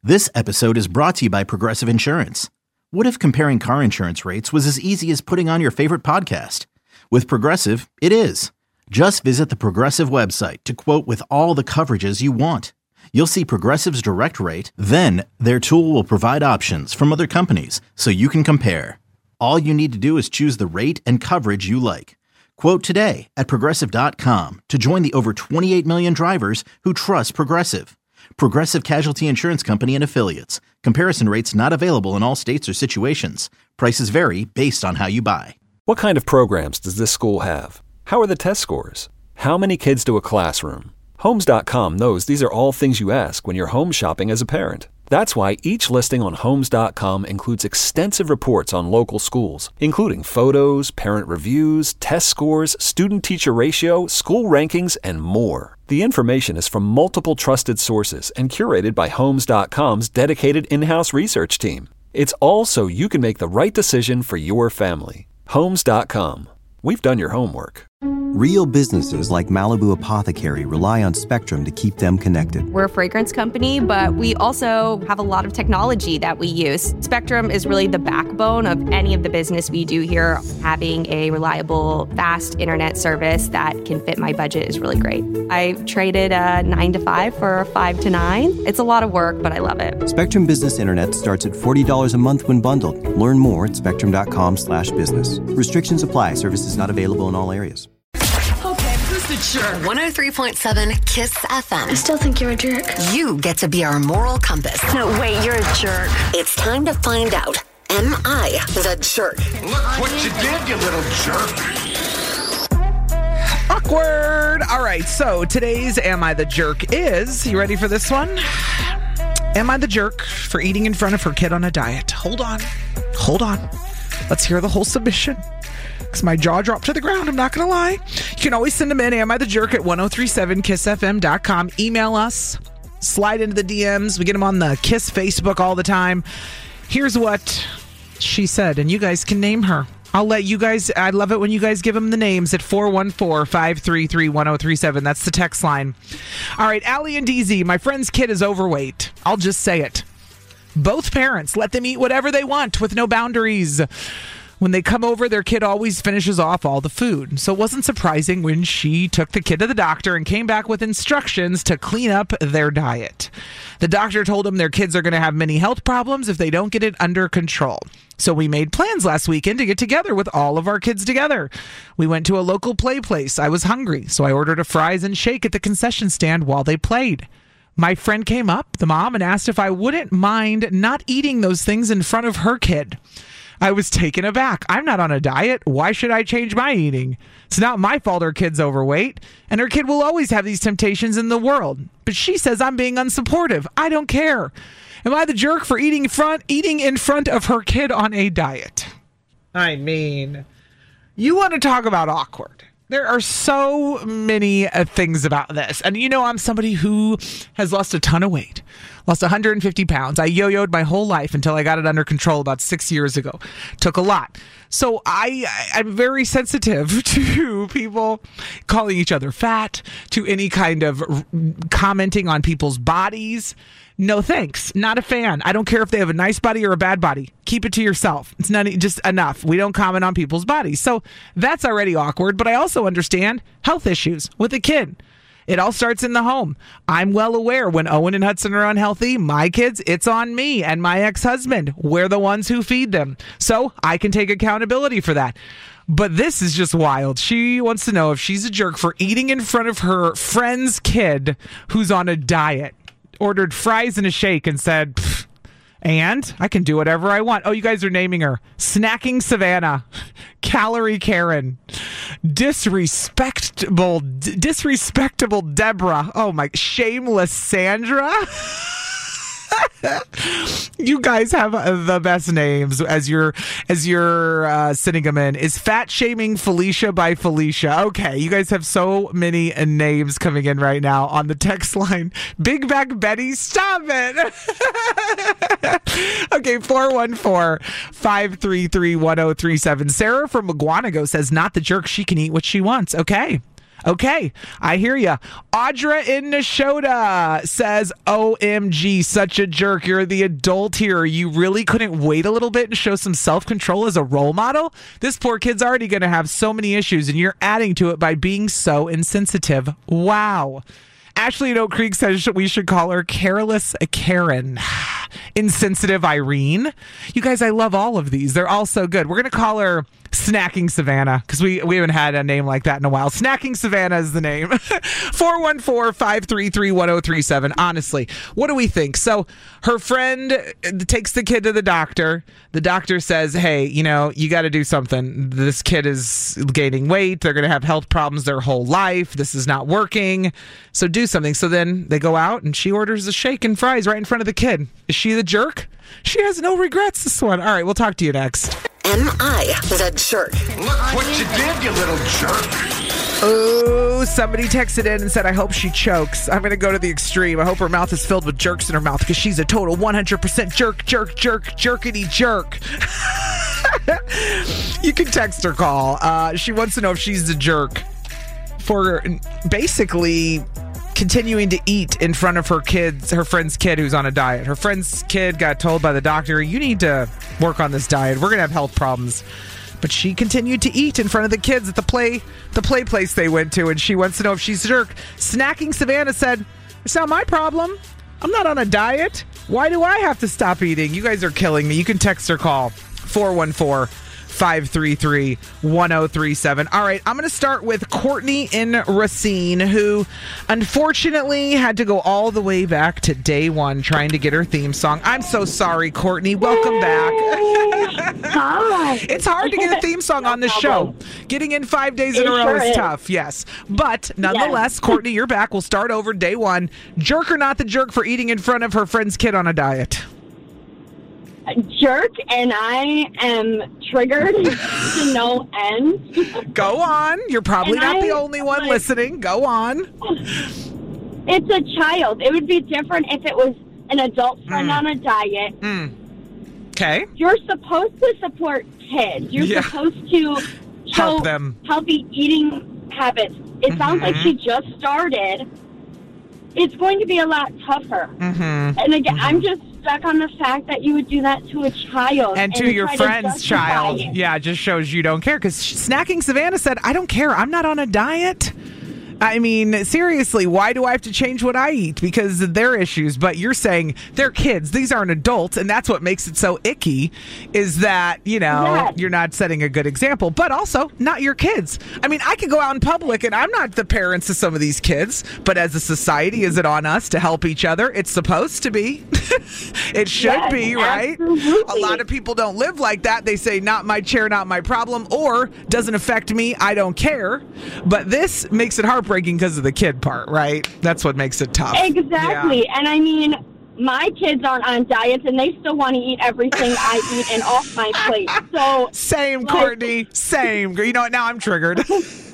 This episode is brought to you by Progressive Insurance. What if comparing car insurance rates was as easy as putting on your favorite podcast? With Progressive, it is. Just visit the Progressive website to quote with all the coverages you want. You'll see Progressive's direct rate, then their tool will provide options from other companies so you can compare. All you need to do is choose the rate and coverage you like. Quote today at Progressive.com to join the over 28 million drivers who trust Progressive. Progressive Casualty Insurance Company and Affiliates. Comparison rates not available in all states or situations. Prices vary based on how you buy. What kind of programs does this school have? How are the test scores? How many kids do a classroom? Homes.com knows these are all things you ask when you're home shopping as a parent. That's why each listing on Homes.com includes extensive reports on local schools, including photos, parent reviews, test scores, student-teacher ratio, school rankings, and more. The information is from multiple trusted sources and curated by Homes.com's dedicated in-house research team. It's all so you can make the right decision for your family. Homes.com. We've done your homework. Real businesses like Malibu Apothecary rely on Spectrum to keep them connected. We're a fragrance company, but we also have a lot of technology that we use. Spectrum is really the backbone of any of the business we do here. Having a reliable, fast internet service that can fit my budget is really great. I traded a 9 to 5 for a 5 to 9. It's a lot of work, but I love it. Spectrum Business Internet starts at $40 a month when bundled. Learn more at spectrum.com/business. Restrictions apply. Services not available in all areas. The Jerk. 103.7 KISS FM. I still think you're a jerk. You get to be our moral compass. No, wait, you're a jerk. It's time to find out, am I the jerk? Look what you did, you little jerk. Awkward. All right, so today's Am I the Jerk is, you ready for this one? Am I the jerk for eating in front of her kid on a diet? Hold on. Let's hear the whole submission. Because my jaw dropped to the ground, I'm not going to lie. You can always send them in, Am I the Jerk at 1037kissfm.com. Email us, slide into the DMs. We get them on the KISS Facebook all the time. Here's what she said, and you guys can name her. I'll let you guys, I love it when you guys give them the names at 414-533-1037. That's the text line. All right, Allie and DZ, my friend's kid is overweight. I'll just say it. Both parents let them eat whatever they want with no boundaries. When they come over, their kid always finishes off all the food. So it wasn't surprising when she took the kid to the doctor and came back with instructions to clean up their diet. The doctor told them their kids are going to have many health problems if they don't get it under control. So we made plans last weekend to get together with all of our kids together. We went to a local play place. I was hungry, so I ordered a fries and shake at the concession stand while they played. My friend came up, the mom, and asked if I wouldn't mind not eating those things in front of her kid. I was taken aback. I'm not on a diet. Why should I change my eating? It's not my fault her kid's overweight, and her kid will always have these temptations in the world. But she says I'm being unsupportive. I don't care. Am I the jerk for eating in front of her kid on a diet? I mean, you want to talk about awkward. There are so many things about this. And you know, I'm somebody who has lost a ton of weight. Lost 150 pounds. I yo-yoed my whole life until I got it under control about 6 years ago. Took a lot. So I'm very sensitive to people calling each other fat, to any kind of commenting on people's bodies. No thanks. Not a fan. I don't care if they have a nice body or a bad body. Keep it to yourself. It's not just enough. We don't comment on people's bodies. So that's already awkward, but I also understand health issues with a kid. It all starts in the home. I'm well aware when Owen and Hudson are unhealthy, my kids, it's on me and my ex-husband. We're the ones who feed them. So I can take accountability for that. But this is just wild. She wants to know if she's a jerk for eating in front of her friend's kid who's on a diet. Ordered fries and a shake and said, and I can do whatever I want. Oh, you guys are naming her. Snacking Savannah. Calorie Karen. Disrespectable Deborah. Oh my, shameless Sandra. You guys have the best names as you're sitting them in. Is Fat Shaming Felicia by Felicia? Okay, you guys have so many names coming in right now on the text line. Big Back Betty, stop it. Okay, 414-533-1037. Sarah from Maguanago says, not the jerk, she can eat what she wants. Okay. Okay, I hear ya. Audra in Nashotah says, OMG, such a jerk. You're the adult here. You really couldn't wait a little bit and show some self-control as a role model? This poor kid's already going to have so many issues, and you're adding to it by being so insensitive. Wow. Ashley in Oak Creek says we should call her Careless Karen. Insensitive Irene. You guys, I love all of these. They're all so good. We're going to call her Snacking Savannah because we haven't had a name like that in a while. Snacking Savannah is the name. 414-533-1037. Honestly, what do we think? So her friend takes the kid to the doctor. The doctor says, hey, you got to do something. This kid is gaining weight. They're going to have health problems their whole life. This is not working. So do something. So then they go out and she orders a shake and fries right in front of the kid. Is she the jerk? She has no regrets, this one. All right, we'll talk to you next. Am I the jerk? Look what you did, you little jerk. Oh, somebody texted in and said, I hope she chokes. I'm going to go to the extreme. I hope her mouth is filled with jerks in her mouth because she's a total 100% jerkity jerk. You can text or call. She wants to know if she's the jerk for basically continuing to eat in front of her friend's kid who's on a diet. Her friend's kid got told by the doctor, you need to work on this diet. We're going to have health problems. But she continued to eat in front of the kids at the play place they went to, and she wants to know if she's a jerk. Snacking Savannah said, it's not my problem. I'm not on a diet. Why do I have to stop eating? You guys are killing me. You can text or call 414-533-1037. All right, I'm going to start with Courtney in Racine, who unfortunately had to go all the way back to day one trying to get her theme song. I'm so sorry, Courtney. Welcome back. Hi. It's hard to get a theme song on this show. Getting in 5 days in a row is tough, yes. But nonetheless, Courtney, you're back. We'll start over day one. Jerk or not the jerk for eating in front of her friend's kid on a diet? Jerk, and I am triggered to no end. Go on. You're probably not the only one listening. Go on. It's a child. It would be different if it was an adult friend on a diet. Okay. You're supposed to support kids. You're supposed to help them healthy eating habits. It sounds like she just started. It's going to be a lot tougher. And again, I'm just stuck on the fact that you would do that to a child. And to your friend's child. Yeah, it just shows you don't care. Because Snacking Savannah said, I don't care. I'm not on a diet. I mean, seriously, why do I have to change what I eat? Because of their issues. But you're saying they're kids. These aren't adults. And that's what makes it so icky is that, you're not setting a good example. But also, not your kids. I mean, I could go out in public and I'm not the parents of some of these kids. But as a society, is it on us to help each other? It's supposed to be. It should be, right? Absolutely. A lot of people don't live like that. They say, not my chair, not my problem. Or, doesn't affect me. I don't care. But this makes it heartbreaking because of the kid part, right? That's what makes it tough. Exactly. Yeah. And I mean, my kids aren't on diets and they still want to eat everything I eat and off my plate. So same, Courtney. Same. You know what? Now I'm triggered.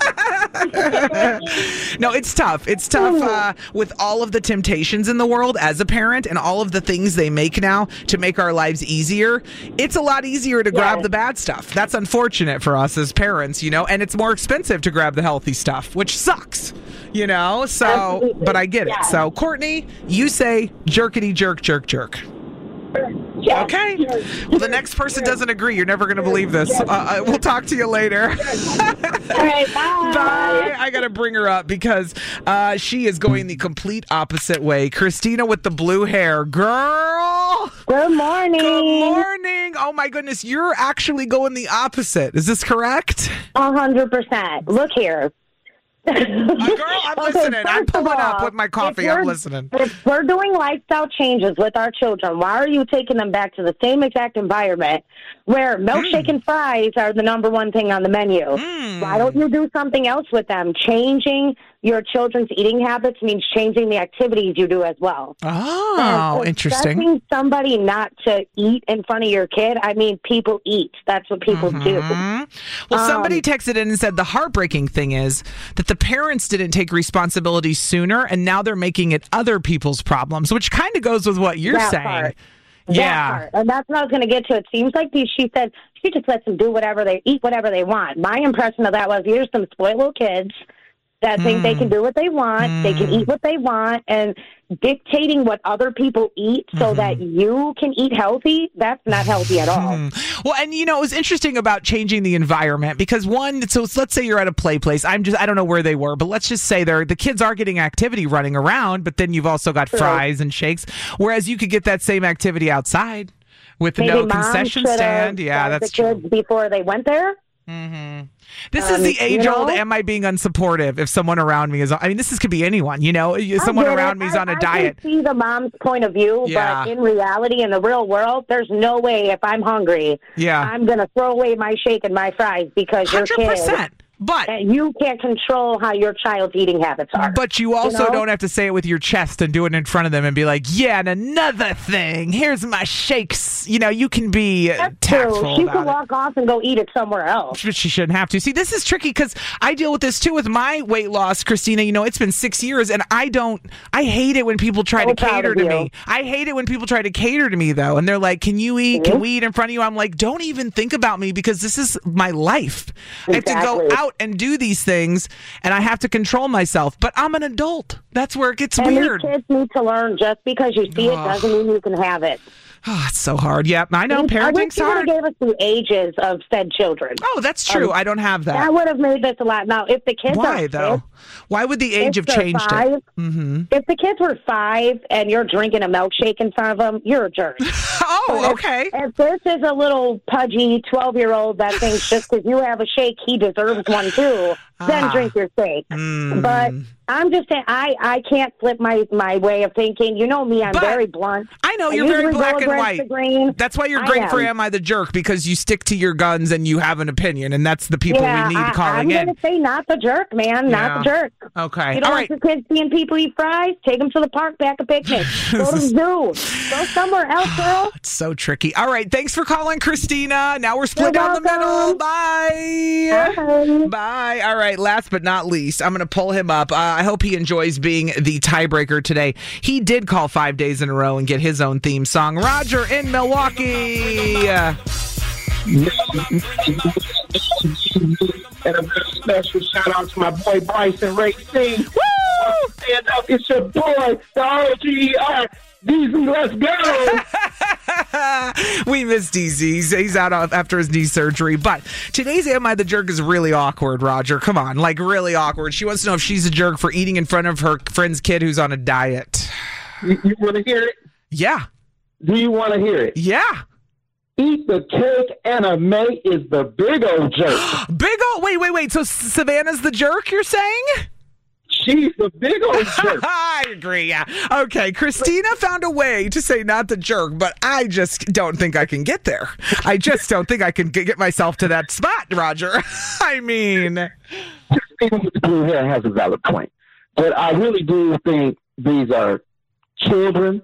No, it's tough. It's tough with all of the temptations in the world as a parent and all of the things they make now to make our lives easier. It's a lot easier to grab the bad stuff. That's unfortunate for us as parents, and it's more expensive to grab the healthy stuff, which sucks, So, absolutely. But I get it. So, Courtney, you say jerkity jerk, jerk, jerk. Yes. Okay. Well, the next person doesn't agree. You're never going to believe this. We'll talk to you later. All right, bye. Bye. I got to bring her up because she is going the complete opposite way. Christina with the blue hair. Girl. Good morning. Good morning. Oh, my goodness. You're actually going the opposite. Is this correct? 100%. Look here. Girl, I'm listening. I'm pulling up with my coffee. I'm listening. If we're doing lifestyle changes with our children, why are you taking them back to the same exact environment where milkshake and fries are the number one thing on the menu? Why don't you do something else with them? Changing your children's eating habits means changing the activities you do as well. Oh, interesting. Expecting somebody not to eat in front of your kid, I mean, people eat. That's what people do. Well, somebody texted in and said the heartbreaking thing is that the parents didn't take responsibility sooner, and now they're making it other people's problems, which kind of goes with what you're saying. Part. Yeah. That part. And that's what I was going to get to. It seems like she said she just lets them do whatever they eat, whatever they want. My impression of that was here's some spoiled little kids. that think they can do what they want, they can eat what they want, and dictating what other people eat so that you can eat healthy, that's not healthy at all. Well, and it was interesting about changing the environment because so let's say you're at a play place. I don't know where they were, but let's just say the kids are getting activity running around, but then you've also got fries and shakes, whereas you could get that same activity outside with Maybe no concession stand. Yeah, that's the kids true. Before they went there. This is the age-old, am I being unsupportive if someone around me is, this could be anyone, someone around me is on a diet. I can see the mom's point of view, but in reality, in the real world, there's no way if I'm hungry, I'm going to throw away my shake and my fries because your 100%. But you can't control how your child's eating habits are. But you also don't have to say it with your chest and do it in front of them and be like, yeah, and another thing, here's my shakes. You can be tactful. She can walk off and go eat it somewhere else. But she shouldn't have to. See, this is tricky because I deal with this too with my weight loss, Christina. It's been 6 years, and I hate it when people try to cater to me. I hate it when people try to cater to me, though, and they're like, can you eat? Can we eat in front of you? I'm like, don't even think about me because this is my life. I have to go out and do these things, and I have to control myself. But I'm an adult. That's where it gets weird. These kids need to learn. Just because you see it doesn't mean you can have it. Oh, it's so hard. Yeah, I know. Parenting's hard. I wish you would have gave us the ages of said children. Oh, that's true. I don't have that. That would have made this a lot. Now, if the kids Why, though? Why would the age have changed it? If the kids were 5 and you're drinking a milkshake in front of them, you're a jerk. Okay. If this is a little pudgy 12-year-old that thinks just because you have a shake, he deserves one too, then drink your shake. But I'm just saying, I can't flip my way of thinking. You know me, I'm very blunt. I know, you're very black and white. That's why you're great for Am I the Jerk, because you stick to your guns and you have an opinion, and that's the people we need calling in. I'm going to say not the jerk, man, not the jerk. Okay. You don't want your kids seeing people eat fries? Take them to the park, back a picnic. Go to the zoo. Go somewhere else, girl. It's so tricky. All right, thanks for calling, Christina. Now we're split down the middle. Bye. Bye. All right, last but not least, I'm going to pull him up. I hope he enjoys being the tiebreaker today. He did call 5 days in a row and get his own theme song. Roger in Milwaukee. And a very special shout out to my boy Bryson Racine. Woo! Stand up, it's your boy, the OGR. DZ, let's go. We miss DZ. He's out after his knee surgery. But today's Am I the Jerk is really awkward, Roger. Come on, like really awkward. She wants to know if she's a jerk for eating in front of her friend's kid who's on a diet. You want to hear it? Yeah. Do you want to hear it? Yeah. Eat the cake, Anna May is the big old jerk. Big old? Wait. So Savannah's the jerk, you're saying? She's the big old jerk. I agree, yeah. Okay, Christina found a way to say not the jerk, but I just don't think I can get there. I just don't think I can get myself to that spot, Roger. I mean... Even with the blue hair has a valid point. But I really do think these are children.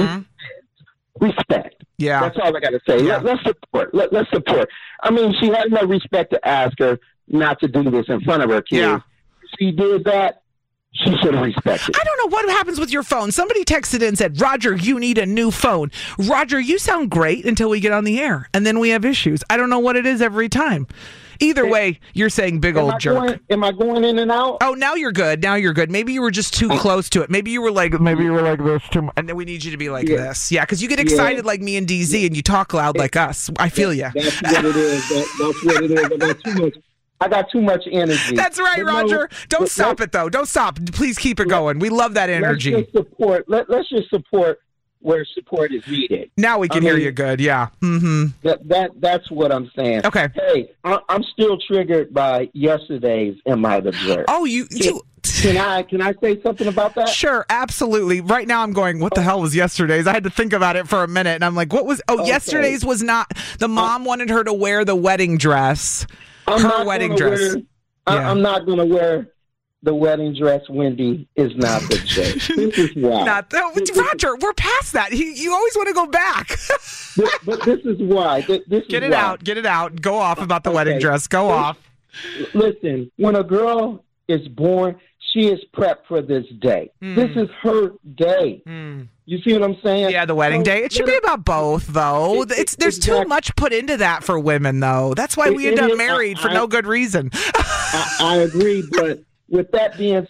Respect. Yeah. That's all I got to say. Yeah. Let's support. Let's support. I mean, she had no respect to ask her not to do this in front of her kids. Yeah. She did that. She should have respected. I don't know what happens with your phone. Somebody texted in and said, Roger, you need a new phone. Roger, you sound great until we get on the air, and then we have issues. I don't know what it is every time. Either way, you're saying big old jerk. Am I going in and out? Oh, now you're good. Maybe you were just too close to it. Maybe you were like this too much. And then we need you to be like this. Yeah, because you get excited like me and DZ, and you talk loud like us. I feel you. That's what it is. That's what it is. I got too much energy. That's right, Roger. Don't stop it, though. Don't stop. Please keep it going. We love that energy. Let's just support. Let's just support where support is needed. Now we can hear you good, yeah. That's what I'm saying. Okay. Hey, I'm still triggered by yesterday's Am I the Jerk? Oh, Can I say something about that? Sure, absolutely. Right now I'm going, what the hell was yesterday's? I had to think about it for a minute, and I'm like, what was... Oh, yesterday's was not... The mom wanted her to wear the wedding dress. Her wedding dress. I'm not going to wear... The wedding dress, Wendy, is not the jerk. This is why. Roger, we're past that. You always want to go back. but this is why. Get it out. Go off about the wedding dress. Go off. Listen, when a girl is born, she is prepped for this day. This is her day. You see what I'm saying? Yeah, the wedding day. It should be about both, though. There's too much put into that for women, though. That's why we end up married for no good reason. I agree, but with that being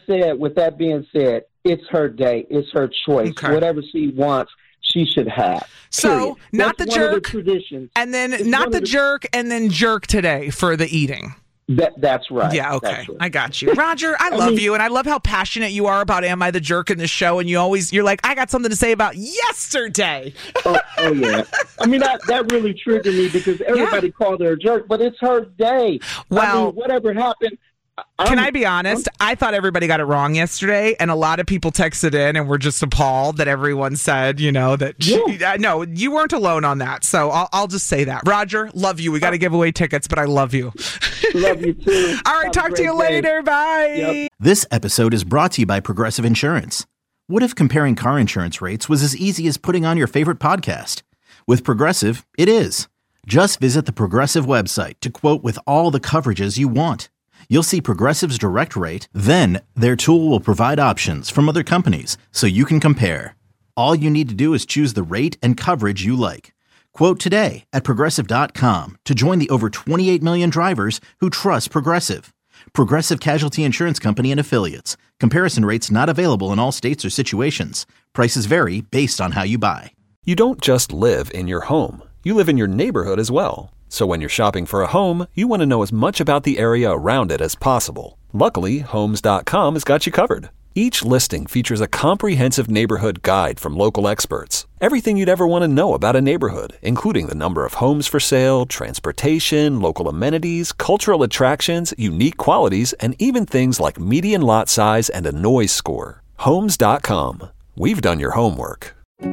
said, it's her day. It's her choice. Okay. Whatever she wants, she should have. So, Period. not That's the one of jerk, the traditions. and then not the jerk, and then jerk today for the eating. That's right. Yeah, okay. That's right. I got you. Roger, I love you, and I love how passionate you are about Am I the Jerk in the show, and you're like, I got something to say about yesterday. Oh yeah. I mean, that really triggered me because everybody called her a jerk, but it's her day. Well, I mean, whatever happened. Can I be honest? I thought everybody got it wrong yesterday, and a lot of people texted in and were just appalled that everyone said, that no, you weren't alone on that. So I'll just say that. Roger, love you. We got to give away tickets, but I love you. Love you too. All right, talk to you later. Bye. Yep. This episode is brought to you by Progressive Insurance. What if comparing car insurance rates was as easy as putting on your favorite podcast? With Progressive, it is. Just visit the Progressive website to quote with all the coverages you want. You'll see Progressive's direct rate, then their tool will provide options from other companies so you can compare. All you need to do is choose the rate and coverage you like. Quote today at Progressive.com to join the over 28 million drivers who trust Progressive. Progressive Casualty Insurance Company and Affiliates. Comparison rates not available in all states or situations. Prices vary based on how you buy. You don't just live in your home. You live in your neighborhood as well. So when you're shopping for a home, you want to know as much about the area around it as possible. Luckily, Homes.com has got you covered. Each listing features a comprehensive neighborhood guide from local experts. Everything you'd ever want to know about a neighborhood, including the number of homes for sale, transportation, local amenities, cultural attractions, unique qualities, and even things like median lot size and a noise score. Homes.com. We've done your homework.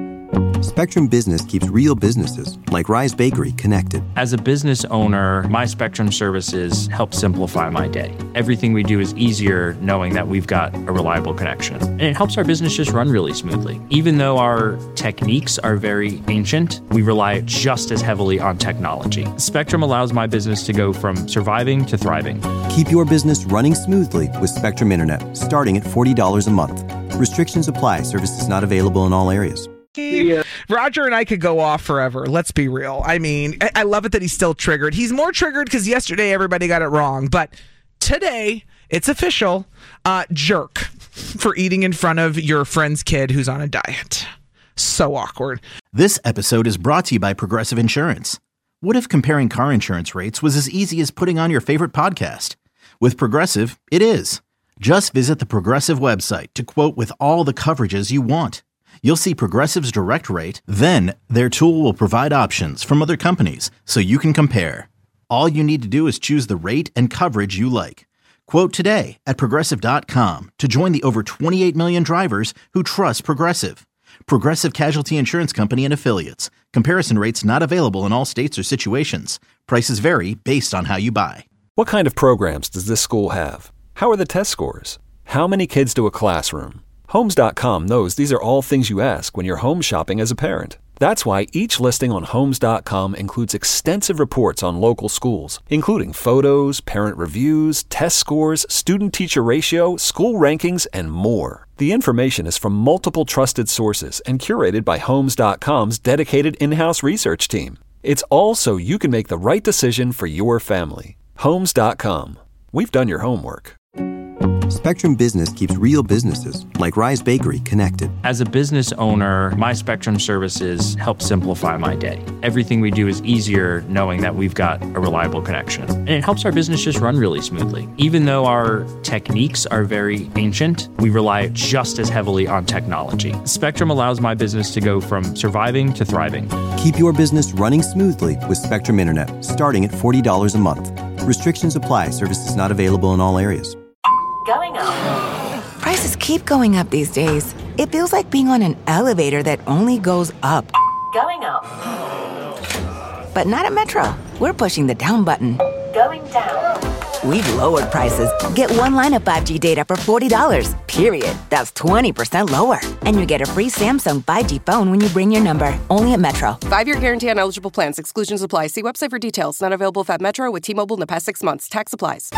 Spectrum Business keeps real businesses, like Rise Bakery, connected. As a business owner, my Spectrum services help simplify my day. Everything we do is easier knowing that we've got a reliable connection. And it helps our business just run really smoothly. Even though our techniques are very ancient, we rely just as heavily on technology. Spectrum allows my business to go from surviving to thriving. Keep your business running smoothly with Spectrum Internet, starting at $40 a month. Restrictions apply. Services not available in all areas. Yeah. Roger and I could go off forever. Let's be real. I mean, I love it that he's still triggered. He's more triggered because yesterday everybody got it wrong. But today, it's official. Jerk for eating in front of your friend's kid who's on a diet. So awkward. This episode is brought to you by Progressive Insurance. What if comparing car insurance rates was as easy as putting on your favorite podcast? With Progressive, it is. Just visit the Progressive website to quote with all the coverages you want. You'll see Progressive's direct rate, then their tool will provide options from other companies so you can compare. All you need to do is choose the rate and coverage you like. Quote today at Progressive.com to join the over 28 million drivers who trust Progressive. Progressive Casualty Insurance Company and Affiliates. Comparison rates not available in all states or situations. Prices vary based on how you buy. What kind of programs does this school have? How are the test scores? How many kids do a classroom? Homes.com knows these are all things you ask when you're home shopping as a parent. That's why each listing on Homes.com includes extensive reports on local schools, including photos, parent reviews, test scores, student-teacher ratio, school rankings, and more. The information is from multiple trusted sources and curated by Homes.com's dedicated in-house research team. It's all so you can make the right decision for your family. Homes.com. We've done your homework. Spectrum Business keeps real businesses, like Rise Bakery, connected. As a business owner, my Spectrum services help simplify my day. Everything we do is easier knowing that we've got a reliable connection. And it helps our business just run really smoothly. Even though our techniques are very ancient, we rely just as heavily on technology. Spectrum allows my business to go from surviving to thriving. Keep your business running smoothly with Spectrum Internet, starting at $40 a month. Restrictions apply. Services not available in all areas. Going up. Prices keep going up these days. It feels like being on an elevator that only goes up. Going up. But not at Metro. We're pushing the down button. Going down. We've lowered prices. Get one line of 5G data for $40, period. That's 20% lower. And you get a free Samsung 5G phone when you bring your number. Only at Metro. 5-year guarantee on eligible plans. Exclusions apply. See website for details. Not available at Metro with T-Mobile in the past 6 months. Tax applies.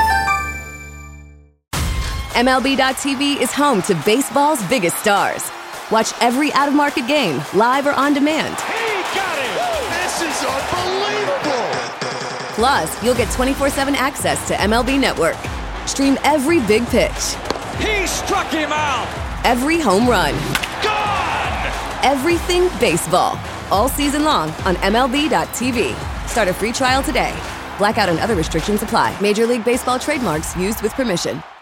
MLB.tv is home to baseball's biggest stars. Watch every out-of-market game, live or on demand. He got it! This is unbelievable! Plus, you'll get 24/7 access to MLB Network. Stream every big pitch. He struck him out. Every home run. Gone! Everything baseball. All season long on MLB.tv. Start a free trial today. Blackout and other restrictions apply. Major League Baseball trademarks used with permission.